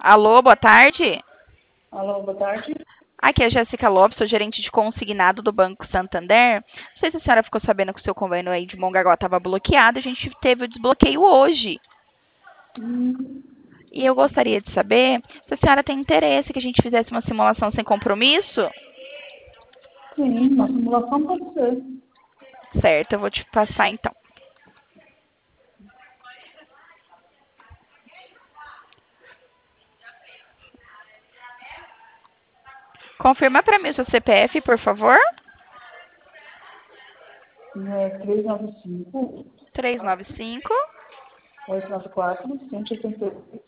Alô, boa tarde. Alô, boa tarde. Aqui é a Jéssica Lopes, sou gerente de consignado do Banco Santander. Não sei se a senhora ficou sabendo que o seu convênio aí de Mongaguá estava bloqueado. A gente teve o desbloqueio hoje. E eu gostaria de saber se a senhora tem interesse que a gente fizesse uma simulação sem compromisso. Sim, uma simulação pode ser. Certo, eu vou te passar então. Confirma para mim o seu CPF, por favor. 395, 395 894, 188.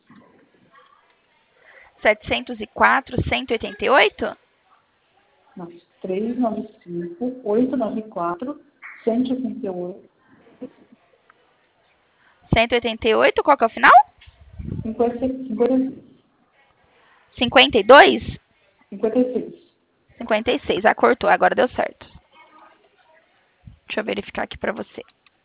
704 188. Não, 395, 894, 188, 188, qual que é o final? 56. 52? 56. 56. Ah, cortou, agora deu certo. Deixa eu verificar aqui pra você.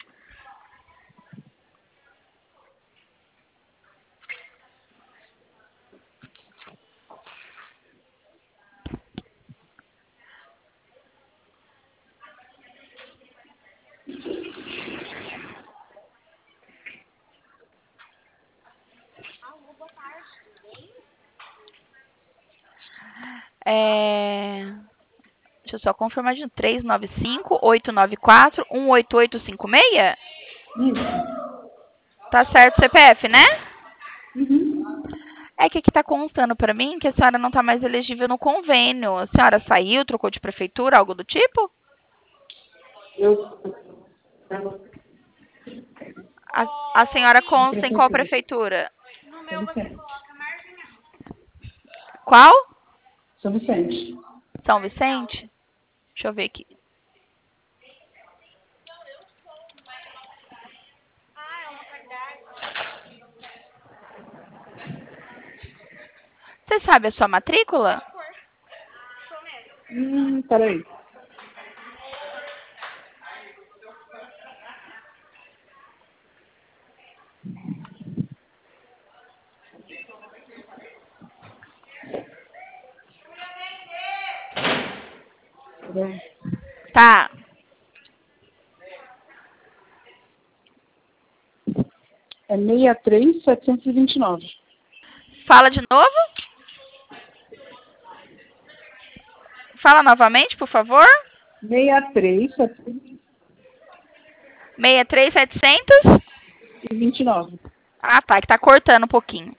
Deixa eu só confirmar de 395 894 18856. Isso. Tá certo o CPF, né? Uhum. É que aqui tá constando pra mim que a senhora não tá mais elegível no convênio. A senhora saiu, trocou de prefeitura, algo do tipo? Eu. A senhora consta em qual prefeitura? São Vicente. Qual? São Vicente. São Vicente? Deixa eu ver aqui. Você sabe a sua matrícula? Peraí. Peraí. Tá. É 63729. Fala de novo? Fala novamente, por favor. 63729. 63700? Ah, tá, que tá cortando um pouquinho.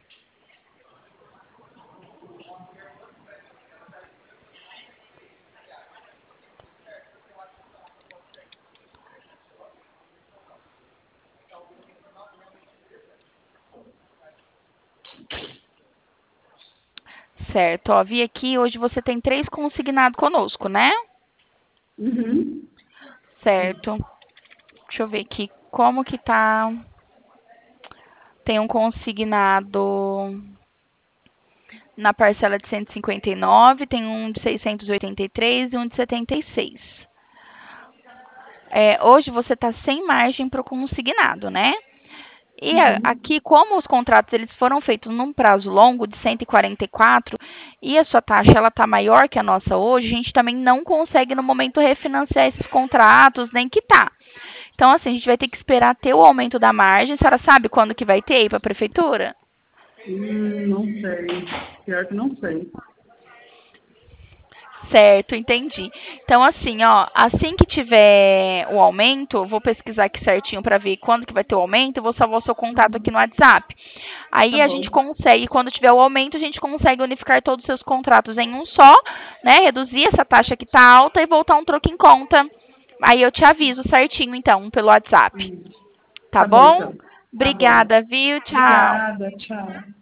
Certo, ó, vi aqui, hoje você tem 3 consignados conosco, né? Uhum. Certo. Deixa eu ver aqui, como que tá... Tem um consignado na parcela de 159, tem um de 683 e um de 76. Hoje você está sem margem para o consignado, né? E Uhum. aqui, como os contratos eles foram feitos num prazo longo de 144 e a sua taxa ela está maior que a nossa hoje, a gente também não consegue no momento refinanciar esses contratos, nem quitar. Então, assim, a gente vai ter que esperar ter o aumento da margem. A senhora sabe quando que vai ter aí para a prefeitura? Não sei. Pior que não sei. Certo, entendi. Então, assim, ó, assim que tiver o aumento, eu vou pesquisar aqui certinho para ver quando que vai ter o aumento, eu vou salvar o seu contato aqui no WhatsApp. Tá Aí a gente bom. consegue, quando tiver o aumento, a gente consegue unificar todos os seus contratos em um só, né? Reduzir essa taxa que tá alta e voltar um troco em conta. Aí eu te aviso certinho, então, pelo WhatsApp. Tá Tá bom, bom? então. Tá bom. Obrigada, viu? Tchau. Obrigada. Tchau.